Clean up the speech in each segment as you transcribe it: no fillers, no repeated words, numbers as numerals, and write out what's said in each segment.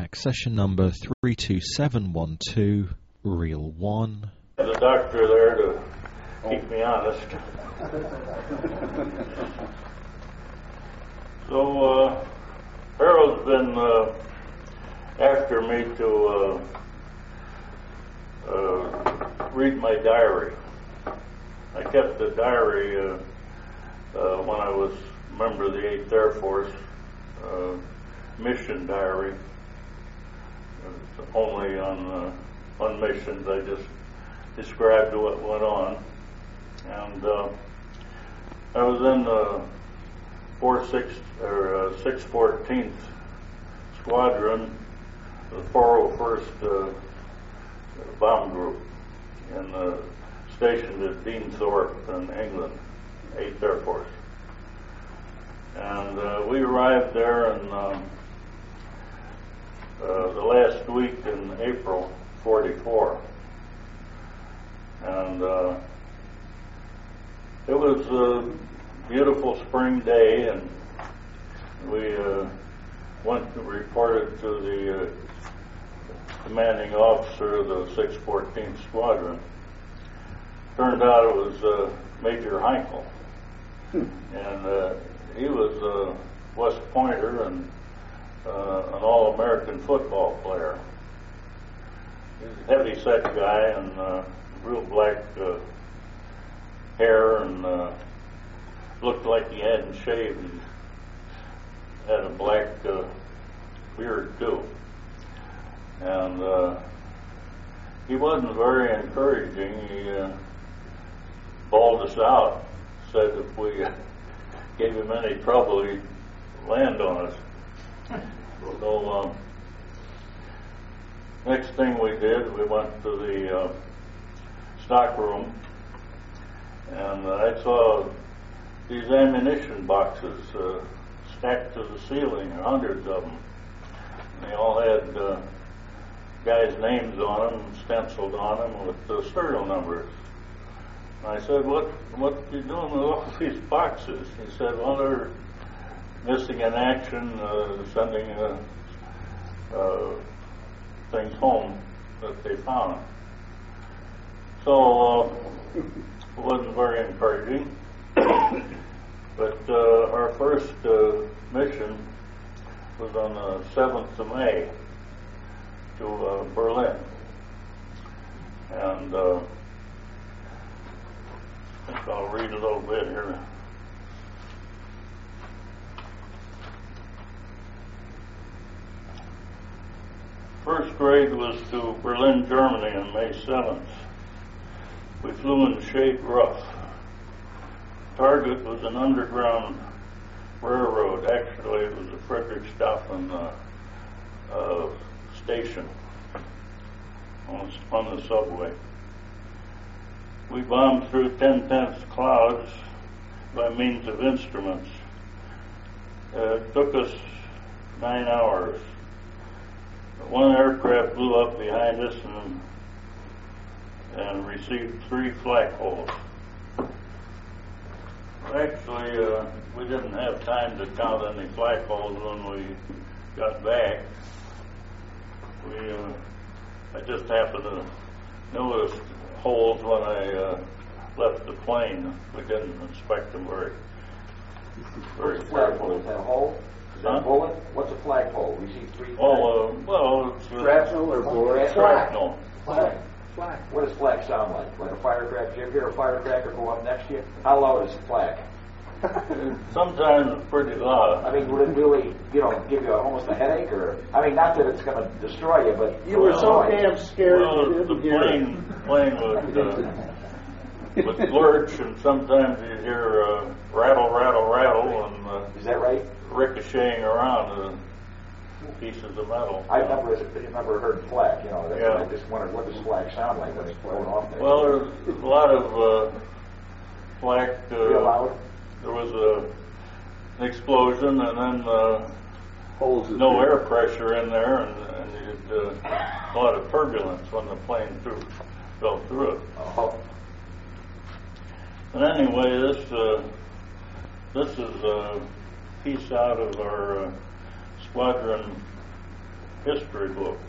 contact session number 32712, reel 1. The doctor there to keep me honest. So, Harold's been after me to read my diary. I kept the diary when I was a member of the 8th Air Force mission diary. Only on missions. I just described what went on. And I was in the 614th Squadron, the 401st Bomb Group, and stationed at Deanthorpe in England, 8th Air Force. And we arrived there in the last week in April '44. And it was a beautiful spring day, and we went and reported to the commanding officer of the 614th Squadron. Turned out it was Major Heinkel, and he was a West Pointer and an All-American football player. He's a heavy-set guy and real black hair, and looked like he hadn't shaved. He had a black beard too, and he wasn't very encouraging. He bawled us out, said if we gave him any trouble, he'd land on us. So next thing we did, we went to the stock room, and I saw these ammunition boxes stacked to the ceiling, hundreds of them. And they all had guys' names on them, stenciled on them with the serial numbers. And I said, what are you doing with all these boxes? He said, well, they're missing in action, sending things home that they found. So it wasn't very encouraging. But our first mission was on the 7th of May to Berlin. And I think I'll read a little bit here. First grade was to Berlin, Germany on May 7th. We flew in shade rough. Target was an underground railroad. Actually, it was a Friedrichshafen station on the subway. We bombed through 10/10 clouds by means of instruments. It took us 9 hours. One aircraft blew up behind us and received 3 flak holes. Actually, we didn't have time to count any flak holes when we got back. I just happened to notice holes when I left the plane. We didn't inspect them very carefully. Is that a hole? Is that a bullet? What's a flag hole? We see 3 flags. Well, it's shrapnel or bullet? Shrapnel. Flag. What does flag sound like? Like a firecracker? Do you ever hear a firecracker go up next to you? How loud is a flag? Sometimes pretty loud. I mean, would it really, give you almost a headache, or? I mean, not that it's going to destroy you, but you were so damn scared. Well, the plane would lurch, and sometimes you hear rattle, rattle, rattle, and is that right? Ricocheting around pieces of metal. I've never heard flak. I just wondered what does flak sound like when it's blown off there. Well, there's a lot of flak. Real loud. There was an explosion, and then no air pressure in there, and a lot of turbulence when the plane fell through it. Oh. But anyway, this is a piece out of our squadron history book.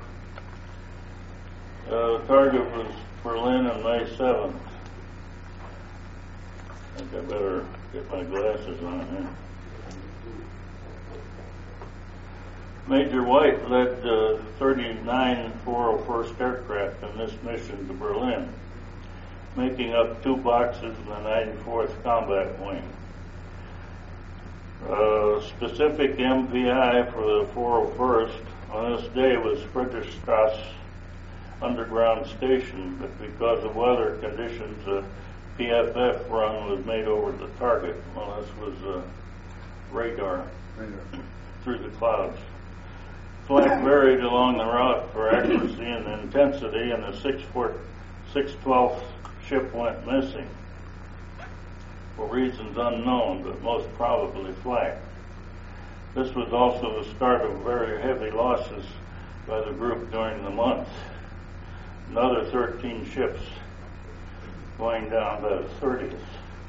The target was Berlin on May 7th. I think I better get my glasses on here. Major White led 39 401st Aircraft in this mission to Berlin, making up 2 boxes in the 94th Combat Wing. Specific MPI for the 401st on this day was Friedrichstrasse Underground Station, but because of weather conditions, a PFF run was made over the target. Well, this was radar through the clouds. Flak varied along the route for accuracy and intensity, and the 612th ship went missing for reasons unknown, but most probably flak. This was also the start of very heavy losses by the group during the month. Another 13 ships going down by the 30th.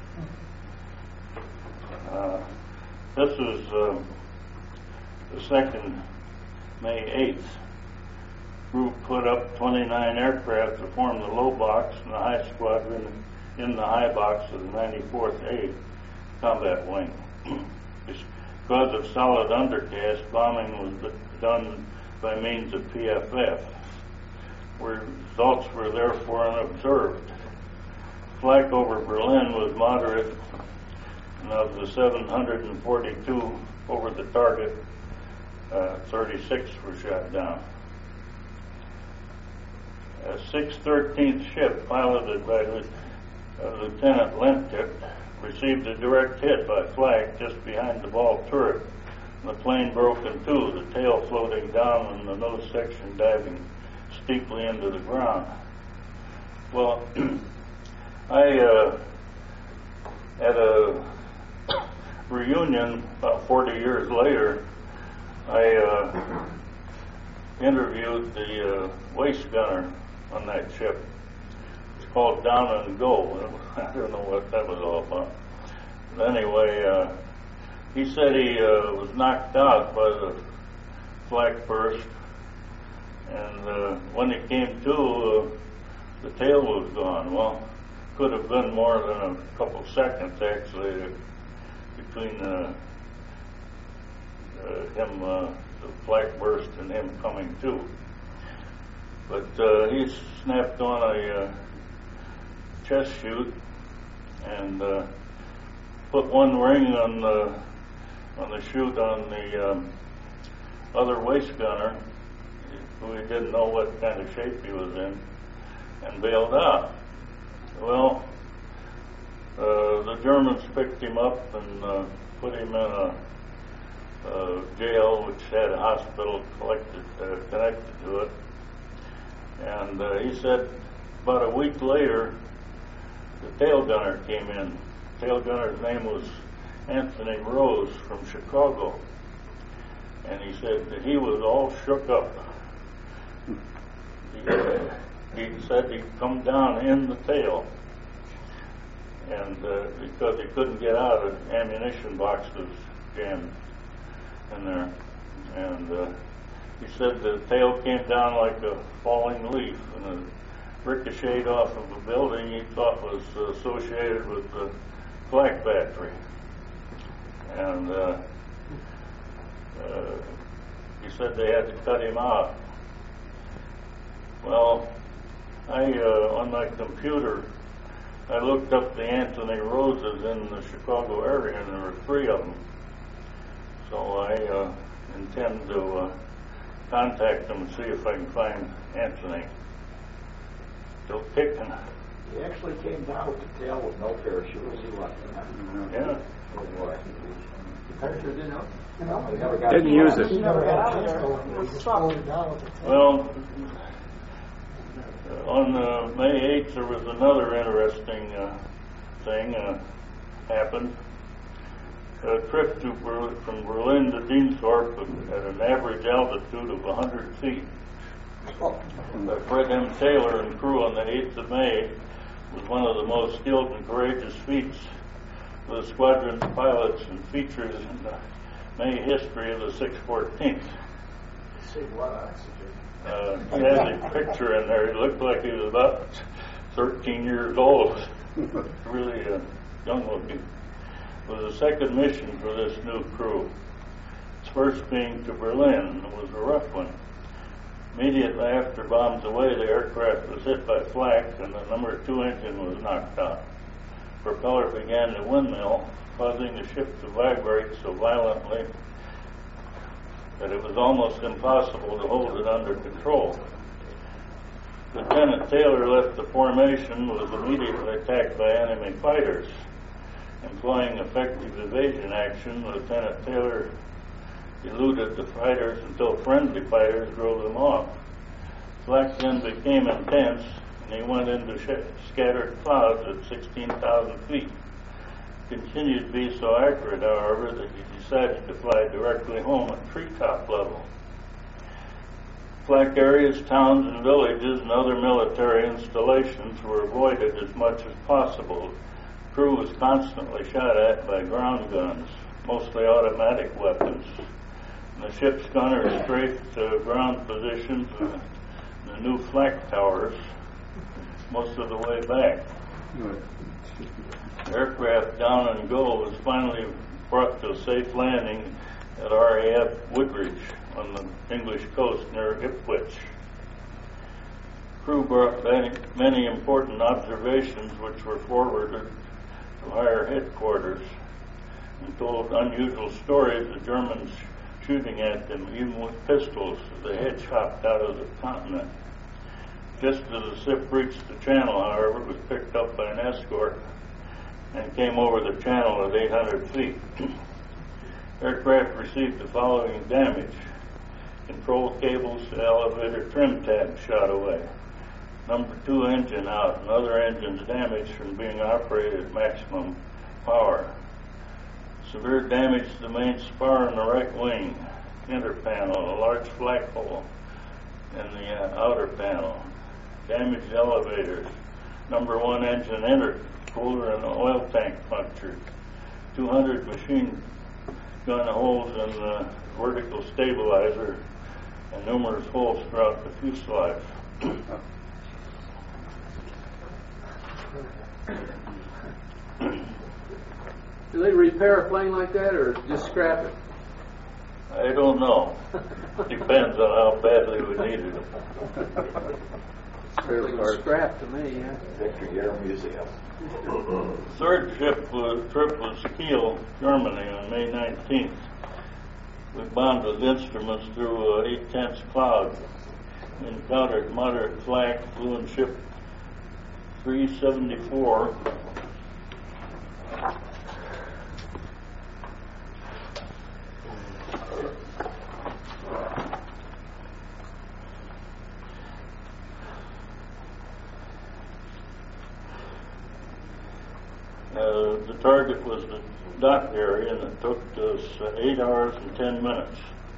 This was the second May 8th. Group put up 29 aircraft to form the low box and the high squadron in the high box of the 94th A Combat Wing. Because of solid undercast, bombing was done by means of PFF. Results were therefore unobserved. Flak over Berlin was moderate, and of the 742 over the target, 36 were shot down. A 613th ship, piloted by Lieutenant Lemke, received a direct hit by flak just behind the ball turret. The plane broke in two, the tail floating down and the nose section diving steeply into the ground. Well, I at a reunion about 40 years later, I interviewed the waist gunner on that ship. It's called Down and Go. I don't know what that was all about. But anyway, he said he was knocked out by the flak burst, and when he came to, the tail was gone. Well, could have been more than a couple seconds actually between the flak burst and him coming to. But he snapped on a chest chute and put one ring on the chute on the other waist gunner, who he didn't know what kind of shape he was in, and bailed out. Well, the Germans picked him up and put him in a jail which had a hospital connected to it. And he said about a week later, the tail gunner came in. The tail gunner's name was Anthony Rose from Chicago. And he said that he was all shook up. He said he'd come down in the tail. And because he couldn't get out, an ammunition box was jammed in there. And he said the tail came down like a falling leaf and it ricocheted off of a building he thought was associated with the flak factory. And he said they had to cut him out. Well, on my computer, I looked up the Anthony Roses in the Chicago area, and there were 3 of them. So I intend to contact them and see if I can find Anthony. Still kicking. He actually came down with the tail with no parachute. Was he lucky? Yeah. Oh boy. The parachute didn't know? No, he never Didn't use it. He never got a chance to. Well, on May 8th, there was another interesting thing happened. A trip from Berlin to Dienthorpe at an average altitude of 100 feet. Fred M. Taylor and crew on the 8th of May was one of the most skilled and courageous feats of the squadron's pilots and features in the May history of the 614th. Save a lot of oxygen. He had a picture in there. He looked like he was about 13 years old. Really young looking. It was the second mission for this new crew. Its first being to Berlin. It was a rough one. Immediately after bombs away, the aircraft was hit by flak and the number 2 engine was knocked out. Propeller began to windmill, causing the ship to vibrate so violently that it was almost impossible to hold it under control. Lieutenant Taylor left the formation, was immediately attacked by enemy fighters. Employing effective evasion action, Lieutenant Taylor eluded the fighters until friendly fighters drove them off. Flak then became intense, and he went into scattered clouds at 16,000 feet. Continued to be so accurate, however, that he decided to fly directly home at treetop level. Flak areas, towns, and villages and other military installations were avoided as much as possible. The crew was constantly shot at by ground guns, mostly automatic weapons. And the ship's gunners strafed ground positions and the new flak towers most of the way back. The aircraft down and go was finally brought to a safe landing at RAF Woodridge on the English coast near Ipswich. Crew brought many important observations which were forwarded to higher headquarters and told unusual stories of Germans shooting at them, even with pistols, as they had chopped out of the continent. Just as the ship reached the channel, however, it was picked up by an escort and came over the channel at 800 feet. Aircraft received the following damage. Control cables to elevator trim tab shot away. Number 2 engine out and other engines damaged from being operated at maximum power. Severe damage to the main spar in the right wing, inner panel, a large flak hole in the outer panel. Damaged elevators. Number 1 engine intercooler and oil tank punctured. 200 machine gun holes in the vertical stabilizer and numerous holes throughout the fuselage. Do they repair a plane like that or just scrap it? I don't know. Depends on how badly we needed them. Fairly scrap to me, yeah. Victor Air Museum. Third trip was Kiel, Germany on May 19th. We bombed with instruments through an 8-tenths cloud. We encountered moderate flak, flew in ship 374. The target was the dock area, and it took us 8 hours and 10 minutes.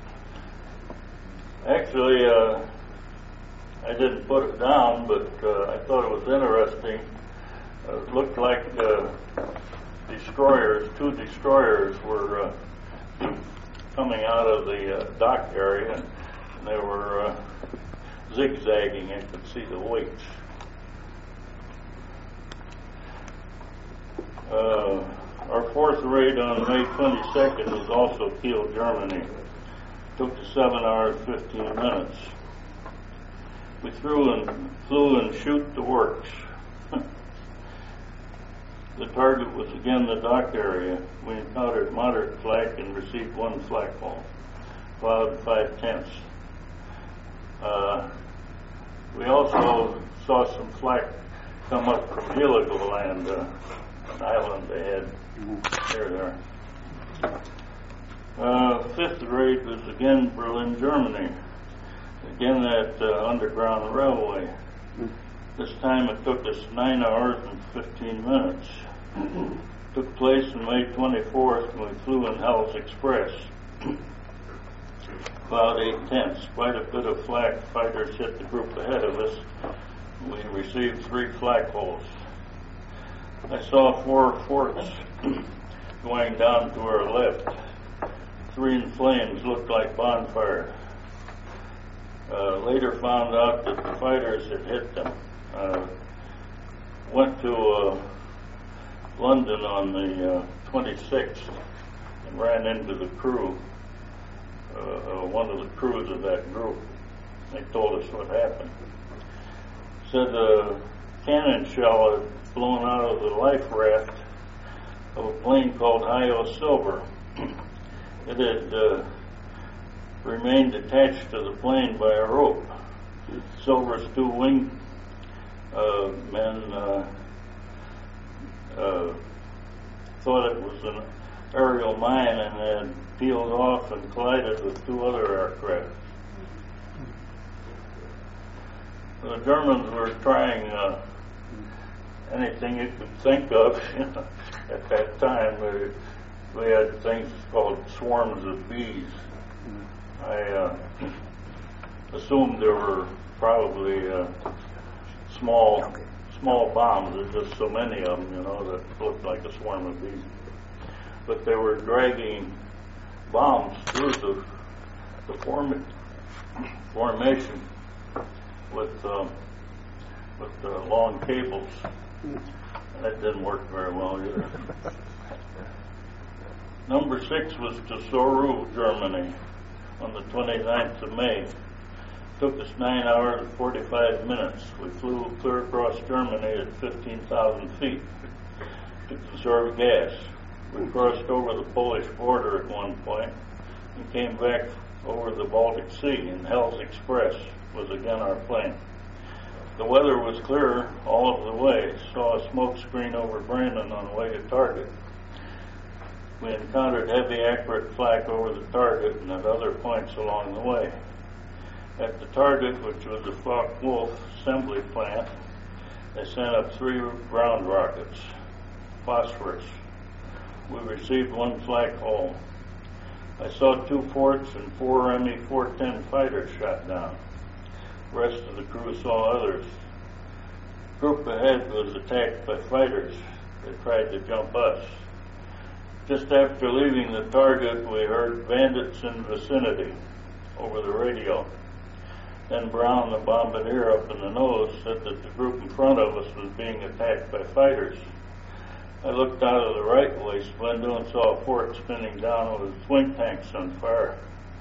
Actually, I didn't put it down, but I thought it was interesting. It looked like destroyers, 2 destroyers were coming out of the dock area, and they were zigzagging. You could see the weights. Our fourth raid on May 22nd was also Kiel, Germany. It took us 7 hours, 15 minutes. We flew and shoot the works. The target was again the dock area. We encountered moderate flak and received 1 flak hole. Cloud 5/10. We also saw some flak come up from Heligoland, an island they had there. Fifth raid was again Berlin, Germany. Again that underground railway. This time it took us 9 hours and 15 minutes. Took place on May 24th when we flew in Hell's Express. About 8/10. Quite a bit of flak. Fighters hit the group ahead of us. We received 3 flak holes. I saw 4 forts going down to our left. 3 in flames, looked like bonfires. Later found out that the fighters had hit them. Went to London on the 26th and ran into the crew, one of the crews of that group. They told us what happened. Said a cannon shell had blown out of the life raft of a plane called Hi-Yo Silver. It had remained attached to the plane by a rope. Silver's two wing men thought it was an aerial mine and had peeled off and collided with two other aircraft. The Germans were trying anything you could think of. At that time, we had things called swarms of bees. I assumed there were probably small bombs. There's just so many of them, that looked like a swarm of bees. But they were dragging bombs through the formation with long cables. That didn't work very well either. Number 6 was to Soru, Germany, on the 29th of May. Took us 9 hours and 45 minutes. We flew clear across Germany at 15,000 feet to conserve gas. We crossed over the Polish border at one point and came back over the Baltic Sea, and Hell's Express was again our plane. The weather was clear all of the way. Saw a smoke screen over Brandon on the way to target. We encountered heavy, accurate flak over the target and at other points along the way. At the target, which was the Focke-Wulf assembly plant, they sent up 3 ground rockets, phosphorus. We received 1 flak hole. I saw 2 forts and 4 Me-410 fighters shot down. The rest of the crew saw others. Group ahead was attacked by fighters. They tried to jump us. Just after leaving the target, we heard bandits in vicinity over the radio. Then Brown, the bombardier up in the nose, said that the group in front of us was being attacked by fighters. I looked out of the right waist window and saw a fort spinning down with its wing tanks on fire.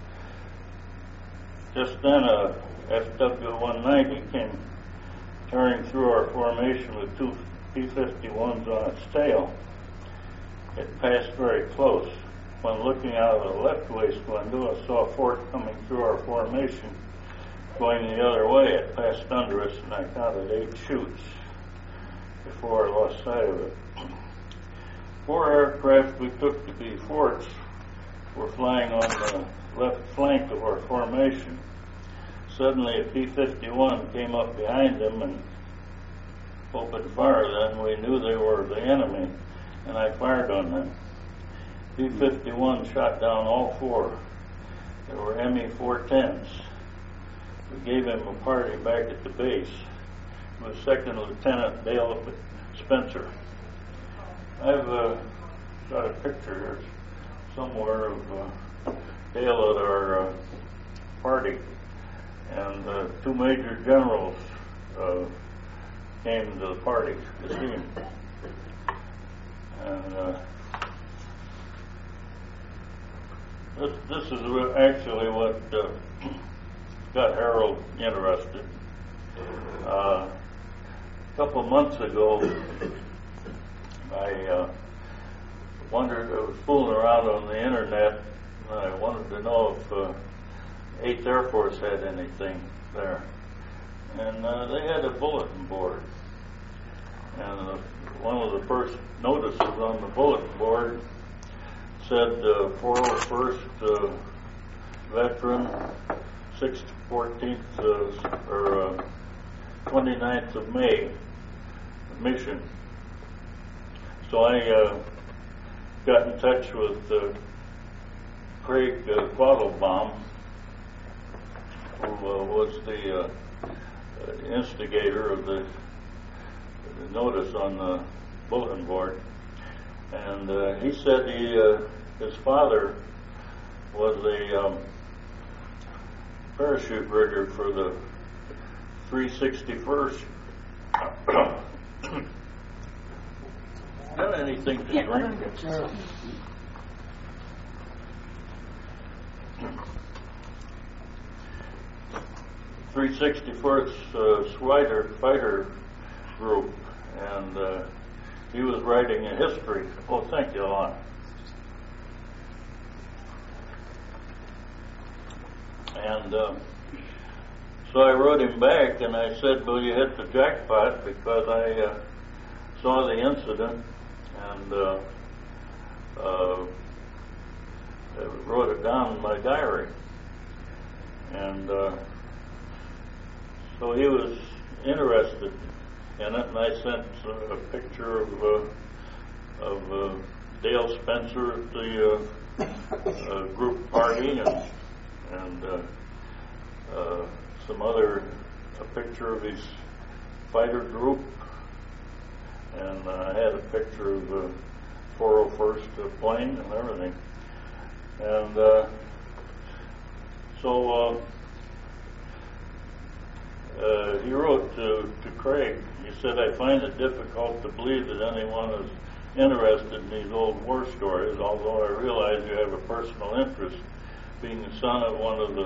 Just then a FW-190 came tearing through our formation with 2 P-51s on its tail. It passed very close. When looking out of the left waist window, I saw a fort coming through our formation going the other way. It passed under us, and I counted 8 shoots before I lost sight of it. 4 aircraft we took to be forts were flying on the left flank of our formation. Suddenly a P-51 came up behind them and opened fire. Then we knew they were the enemy, and I fired on them. P-51 shot down all 4. They were Me-410s. We gave him a party back at the base. It was Second Lieutenant Dale Spencer. I've got a picture here somewhere of Dale at our party, and 2 major generals came to the party to see him. And this is actually what got Harold interested. A couple months ago, I wondered, I was fooling around on the internet, and I wanted to know if 8th Air Force had anything there. And they had a bulletin board. And one of the first notices on the bulletin board said 401st veteran, 6th to 14th or 29th of May mission. So I got in touch with Craig Quattlebaum, who was the instigator of the notice on the bulletin board, and he said his father was a parachute rigger for the 361st. Have anything to drink? 361st Fighter Group, and he was writing a history. Oh, thank you, Lon. And so I wrote him back, and I said, well, you hit the jackpot, because I saw the incident and wrote it down in my diary. And so he was interested in it, and I sent a picture of Dale Spencer at the group party, and some other, a picture of his fighter group, and I had a picture of the 401st plane and everything. And so he wrote to Craig. He said, I find it difficult to believe that anyone is interested in these old war stories, although I realize you have a personal interest, being the son of one of the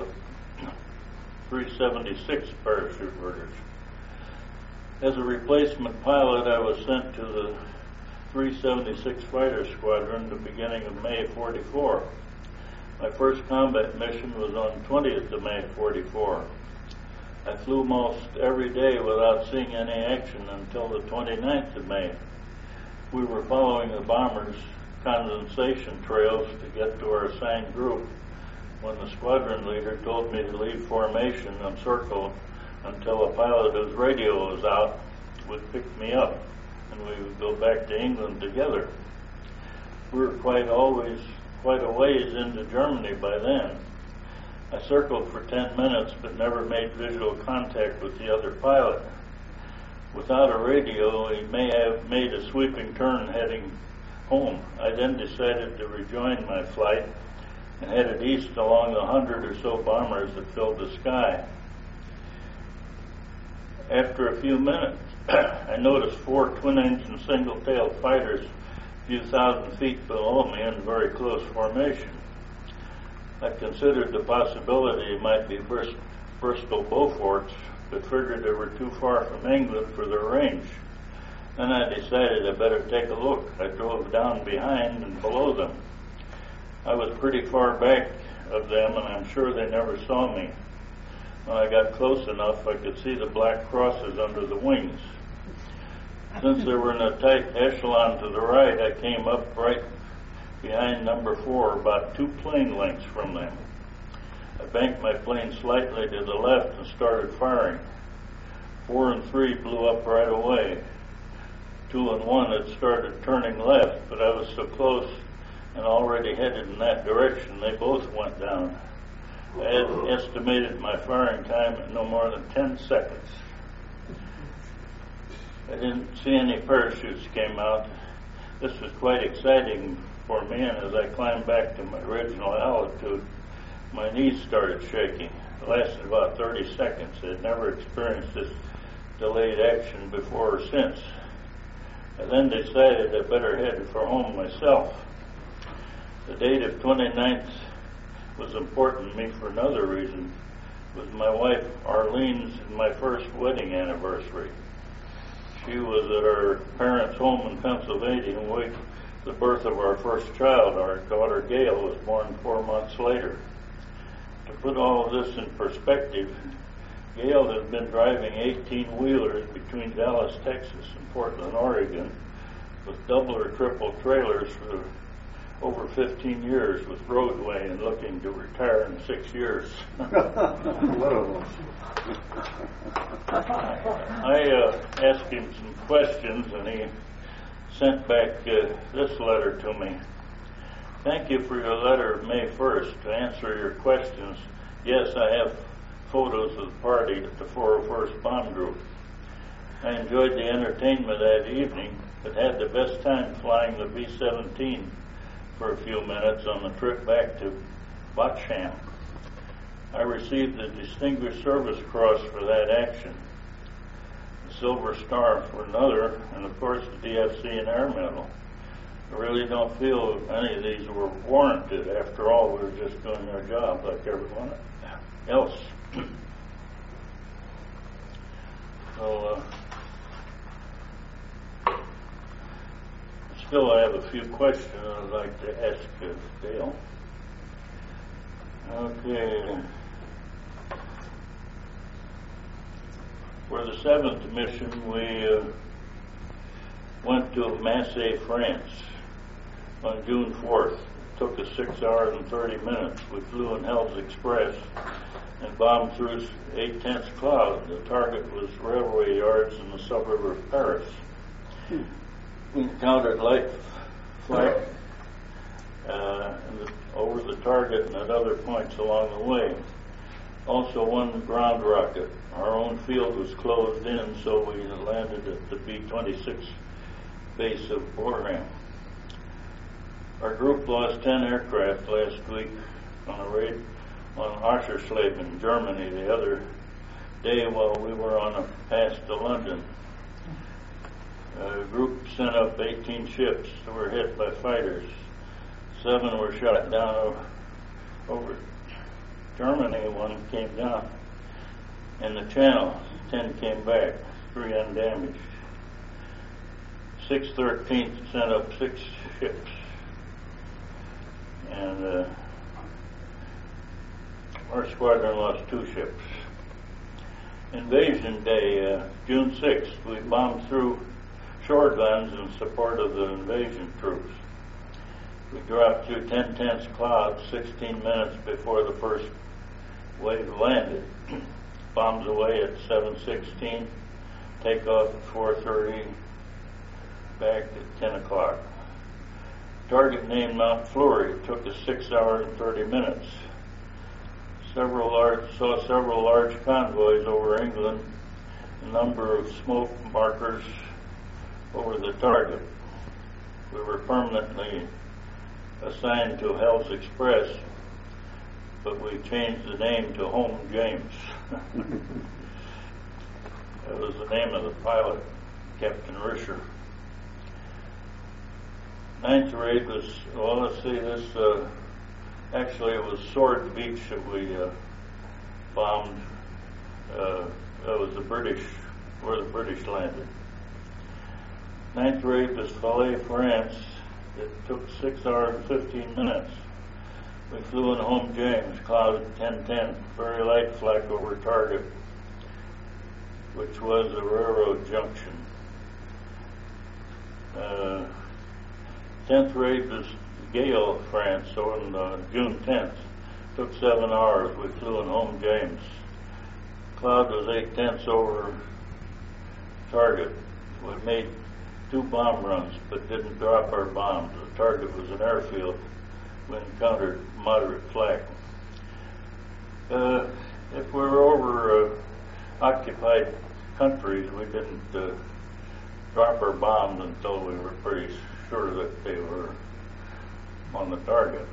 376 parachute riggers. As a replacement pilot, I was sent to the 376 Fighter Squadron at the beginning of May 44. My first combat mission was on 20th of May 44. I flew most every day without seeing any action until the 29th of May. We were following the bombers' condensation trails to get to our assigned group when the squadron leader told me to leave formation and circle until a pilot whose radio was out would pick me up, and we would go back to England together. We were quite a ways into Germany by then. I circled for 10 minutes but never made visual contact with the other pilot. Without a radio, he may have made a sweeping turn heading home. I then decided to rejoin my flight and headed east along the 100 or so bombers that filled the sky. After a few minutes, I noticed 4 twin-engine single-tailed fighters a few thousand feet below me in very close formation. I considered the possibility it might be Bristol Beauforts, but figured they were too far from England for their range. Then I decided I better take a look. I drove down behind and below them. I was pretty far back of them, and I'm sure they never saw me. When I got close enough, I could see the black crosses under the wings. Since they were in a tight echelon to the right, I came up right behind number 4, about 2 plane lengths from them. I banked my plane slightly to the left and started firing. 4 and 3 blew up right away. 2 and 1 had started turning left, but I was so close and already headed in that direction, they both went down. I had estimated my firing time at no more than 10 seconds. I didn't see any parachutes came out. This was quite exciting for me, and as I climbed back to my original altitude, my knees started shaking. It lasted about 30 seconds. I had never experienced this delayed action before or since. I then decided I better head for home myself. The date of 29th was important to me for another reason. It was my wife Arlene's and my first wedding anniversary. She was at her parents' home in Pennsylvania and waited the birth of our first child. Our daughter Gail was born 4 months later. To put all of this in perspective, Gail has been driving 18-wheelers between Dallas, Texas and Portland, Oregon with double or triple trailers for over 15 years with Roadway and looking to retire in 6 years. I asked him some questions, and he sent back this letter to me. Thank you for your letter of May 1st. To answer your questions, yes, I have photos of the party at the 401st Bomb Group. I enjoyed the entertainment that evening, but had the best time flying the B-17 for a few minutes on the trip back to Bochum. I received the Distinguished Service Cross for that action, the Silver Star for another, and of course the DFC and Air Medal. I really don't feel any of these were warranted. After all, we were just doing our job like everyone else. So, still I have a few questions I'd like to ask Dale. Okay. For the 7th mission, we went to Marseille, France on June 4th. It took us 6 hours and 30 minutes. We flew in Hell's Express and bombed through 8/10 cloud. The target was railway yards in the suburb of Paris. We encountered light flak over the target and at other points along the way. Also, one ground rocket. Our own field was closed in, so we landed at the B-26 base of Bornholm. Our group lost 10 aircraft last week on a raid on Oschersleben, Germany, the other day while we were on a pass to London. The group sent up 18 ships that were hit by fighters. 7 were shot down over Germany. 1 came down in the Channel. 10 came back, 3 undamaged. 613th sent up 6 ships. And our squadron lost 2 ships. Invasion Day, June 6th, we bombed through shore guns in support of the invasion troops. We dropped through 10/10 clouds 16 minutes before the first wave landed. Bombs away at 7:16, takeoff at 4:30, back at 10 o'clock. Target named Mount Fleury. It took us 6 hours and 30 minutes. Saw several large convoys over England, a number of smoke markers over the target. We were permanently assigned to Hell's Express, but we changed the name to Home James. That was the name of the pilot, Captain Risher. 9th raid was, well, let's see, this, actually it was Sword Beach that we bombed. That was the British, where the British landed. 9th raid was Falaise, France. It took 6 hours and 15 minutes. We flew in Home James, cloud at 10:10, very light flak over target, which was a railroad junction. 10th raid was Gale, France, on June 10th. Took 7 hours. We flew in Home James. Cloud was 8/10 over target. We made 2 bomb runs, but didn't drop our bombs. The target was an airfield. We encountered moderate flak. If we were over occupied countries, we didn't drop our bombs until we were pretty sure that they were on the target.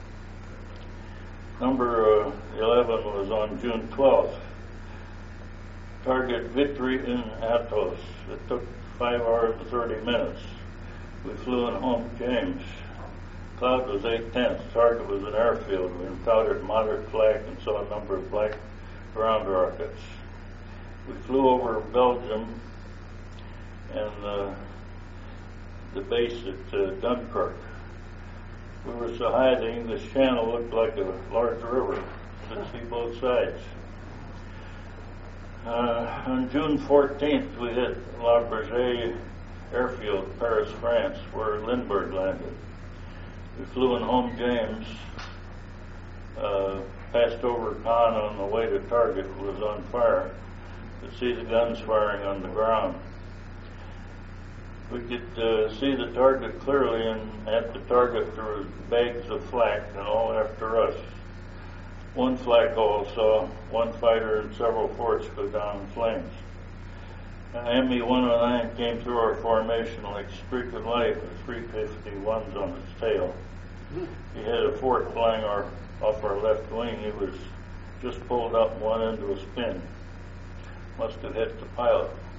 Number 11 was on June 12th. Target Vitry in Athos. It took 5 hours and 30 minutes. We flew in Home James. Cloud was 8/10. Target was an airfield. We encountered moderate flak and saw a number of black ground rockets. We flew over Belgium and the base at Dunkirk. We were so high the English Channel looked like a large river. Could see both sides. On June 14th, we hit La Berger Airfield, Paris, France, where Lindbergh landed. We flew in Home James, passed over Caen on the way to target, was on fire. Could see the guns firing on the ground. We could see the target clearly, and at the target there was bags of flak and all after us. One flak hole saw 1 fighter and several forts go down in flames. ME-109 came through our formation like a streak of light with 351s on its tail. He had a fort flying off our left wing. He was just pulled up and went into a spin. Must have hit the pilot.